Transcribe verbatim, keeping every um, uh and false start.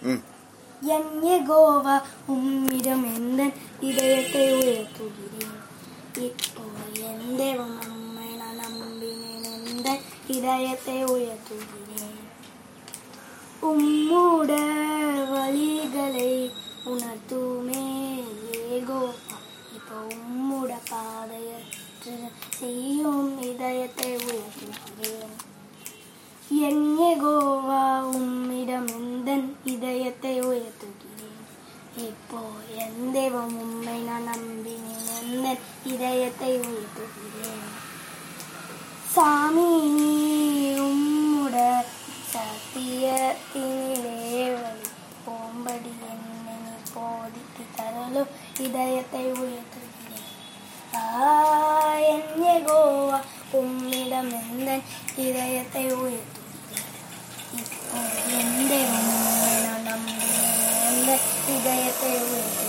என் யெகோவா உம்மிடம் எந்தன் இதயத்தை உயர்த்துகிறேன். இப்போ என் தேவன் உம்மை நான் நம்பினேன், எந்தன் இதயத்தை உயர்த்துகிறேன். உம்முட வழிகளை உணர்த்துமே யெகோவா, இப்போ உம்முட பாதையற்று செய்யும் இதயத்தை உயர்த்துகிறேன். என் யெகோவா உம்மிடம் எந்தன் இதயத்தை உயர்த்துகிறேன். இப்போ என் தேவன் உம்மை நான் நம்பினேன், எந்தன் இதயத்தை உயர்த்துகிறேன். சாமி நீ உம்முட சத்தியத்தினிலே வழி போம்படி என்னை நீ போதித்து தரலும் இதயத்தை உயர்த்துகிறேன். என் யெகோவா உம்மிடம் எந்தன் இதயத்தை உயர்த்துகிறேன். இப்போ என் தேவன் உம்மை நான் நம்பினேன், எந்தன் இதயத்தை உயர்த்துகிறேன்.